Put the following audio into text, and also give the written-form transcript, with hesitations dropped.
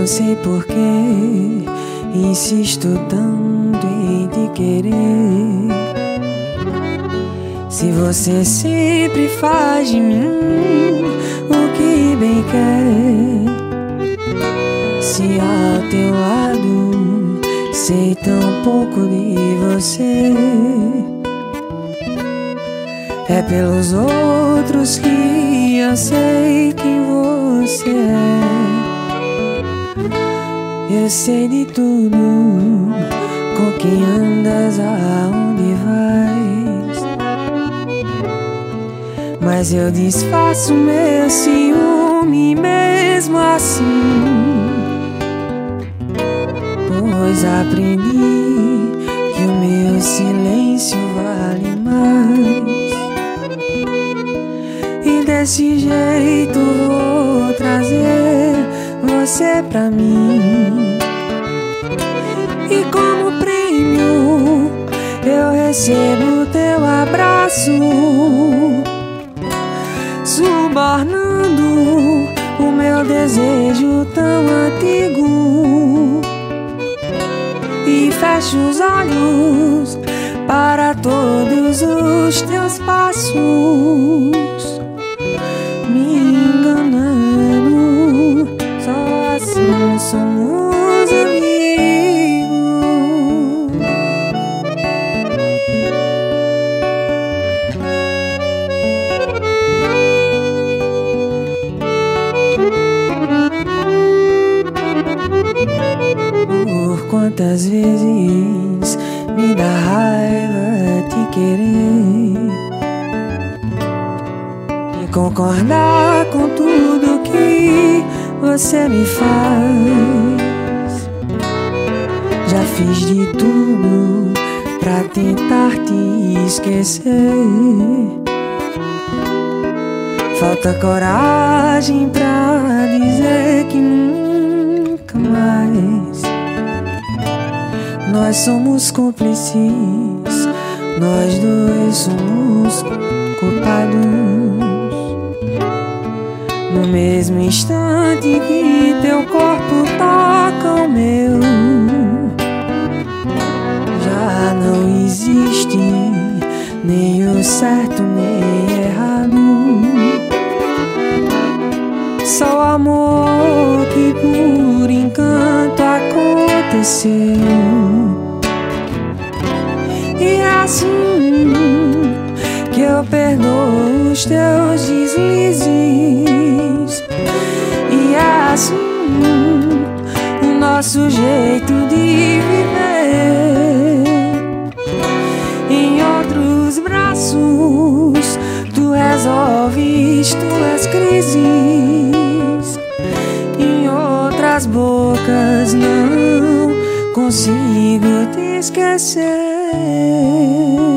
sei porquê insisto tanto em te querer. Se você sempre faz de mim o que bem quer, se ao teu lado sei tão pouco de você, é pelos outros que eu sei quem você é. Eu sei de tudo, com quem andas, aonde vais, mas eu disfarço meu ciúme mesmo assim, pois aprendi que o meu silêncio vale mais. E desse jeito vou trazer você pra mim, e como prêmio eu recebo teu abraço, subornando o meu desejo tão antigo. E fecho os olhos para todos os teus passos, me enganando. Só assim somos amigos. Por quantas vezes me dá raiva te querer e concordar com tudo que você me faz. Já fiz de tudo pra tentar te esquecer, falta coragem pra dizer que nunca mais. Nós somos cúmplices, nós dois somos culpados. No mesmo instante que teu corpo toca o meu, já não existe nem o certo nem errado. Só o amor que por encanto aconteceu, e é assim que eu perdoo os teus deslizes. E é assim o nosso jeito de viver. Em outros braços tu resolves tuas crises, em outras bocas não consigo te esquecer.